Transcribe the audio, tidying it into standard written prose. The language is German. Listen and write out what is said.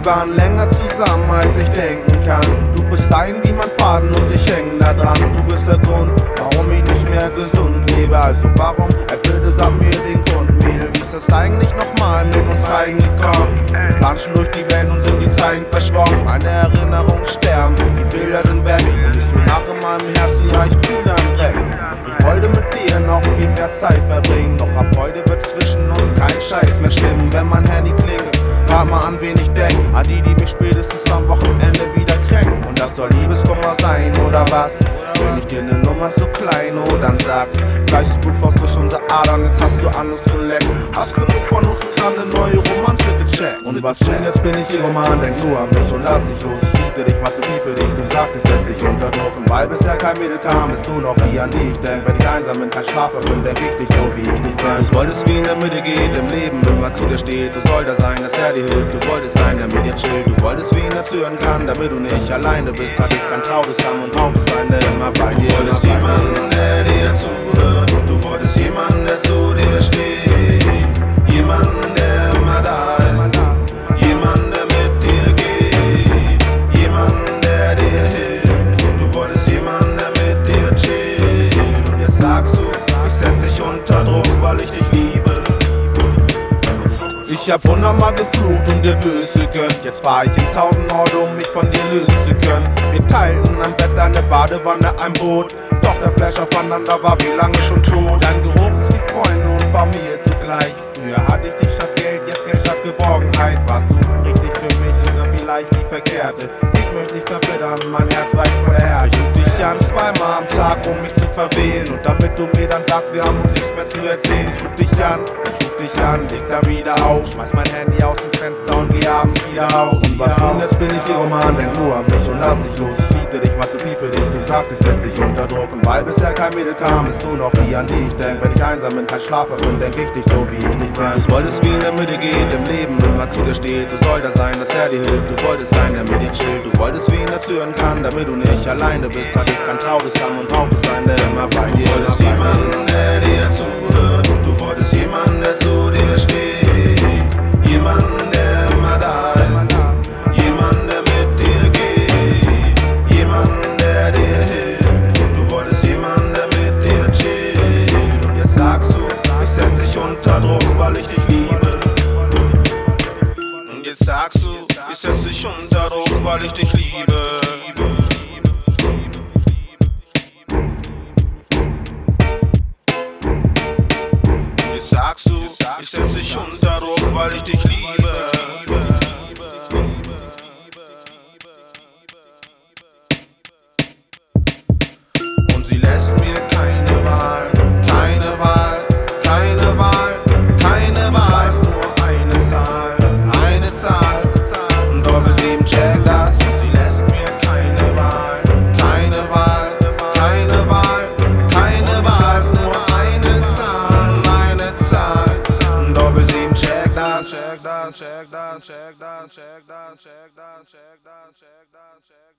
Wir waren länger zusammen, als ich denken kann. Du bist ein wie mein Faden und ich häng da dran. Du bist der Grund, warum ich nicht mehr gesund lebe. Also warum, bitte sag mir den Grund, Mädel. Wie ist das eigentlich nochmal mit uns beiden gekommen? Wir planschen durch die Welt und sind die Zeiten verschwommen. Meine Erinnerungen sterben, die Bilder sind weg. Und ich so nach in meinem Herzen, ja ich fühle einen Dreck. Ich wollte mit dir noch viel mehr Zeit verbringen. Doch ab heute wird zwischen uns kein Scheiß mehr stimmen. Wenn mein Handy klingelt, rat mal an wen ich denk. An die mich spätestens am Wochenende wieder kränken. Und das soll Liebeskummer sein, oder was? Wenn ich dir eine Nummer zu klein, oh dann sag's. Gleiches Blut floss durch unsere Adern, jetzt hast du an uns geleckt. Hast genug von uns und dann eine neue Romanze gecheckt. Und was tun, jetzt bin ich Roman, denk nur an mich und lass dich los. Ich liebte dich, war zu viel für dich, du sagst, ich setz dich unter Druck. Und weil bisher kein Mädel kam, bist du noch die, an die ich denk. Wenn ich einsam bin, kein Schlaf mehr bin, denk ich dich so, wie ich dich kenn. Du wolltest, wie in der Mitte geht, im Leben immer zu dir steht. So soll das sein, dass er dir hilft. Du wolltest sein, der mit dir chillt. Du wolltest, wie ihn erzählen kann, damit du nicht alleine bist. Hattest kein trautes Haben und brauchtest einen, der immer bei dir ist. Du wolltest jemanden, der dir zuhört. Du wolltest jemanden, der zu dir steht. Jemanden, der immer da ist. Jemanden, der mit dir geht. Jemanden, der dir hilft. Du wolltest jemanden, der mit dir chillt. Und jetzt sagst du, ich setz dich unter Druck, weil ich dich liebe. Ich hab 100-mal geflucht und dir böse gegönnt. Jetzt fahr ich in 1000 Orte, um mich von dir lösen zu können. Wir teilten am Bett eine Badewanne, ein Boot. Doch der Flash aufeinander war wie lange schon tot. Dein Geruch ist wie Freunde und Familie zugleich. Früher hatte ich dich statt Geld, jetzt Geld statt Geborgenheit. Warst du richtig für mich oder vielleicht die Verkehrte? Ich möchte dich verbittern, mein Herz weicht vor der Härte. Ich ruf dich an zweimal am Tag, um mich zu verwählen. Und damit du mir dann sagst, wir haben uns nichts mehr zu erzählen. Ich ruf dich an, leg da wieder auf. Schmeiß mein Handy aus dem Fenster und geh abends wieder raus. Und was nun, jetzt bin ich Roman, denk nur an mich und lass dich los. Ich liebte dich, war zu viel für dich, du sagst, ich setz dich unter Druck. Und weil bisher kein Mädel kam, bist du noch die, an die ich denk. Wenn ich einsam bin, kein Schlaf mehr bin, denk ich dich so, wie ich dich kenn. Du wolltest, wie in der Mitte geht, im Leben immer zu dir steht. So soll das sein, dass er dir hilft. Du wolltest sein, der mit dir chillt. Du wolltest, wie ihn erzählen kann, damit du nicht alleine bist. Hattest kein trautes Haben und brauchtest einen, der immer bei dir ist. Du wolltest jemanden, der dir zuhört. Du wolltest jemanden, der zu dir steht. Jemanden, der immer da ist. Jemanden, der mit dir geht. Jemanden, der dir hilft. Du wolltest jemanden, der mit dir chillt. Und jetzt sagst du, ich setz dich unter Druck, weil ich dich liebe. Und jetzt sagst du, ich setz dich unter Druck, weil ich dich liebe. Sagst du, ich setz dich unter Druck, weil ich dich liebe. Und sie lässt mir keine Wahl, keine Wahl, keine Wahl, keine Wahl, nur eine Zahl, eine Zahl. Doppel 7, check das. Und sie lässt mir keine Wahl, keine Wahl, keine Wahl, keine Wahl, nur eine Zahl, eine Zahl. Doppel 7, check das. Check das, check das, check das, check das, check das, check das, check das, check das.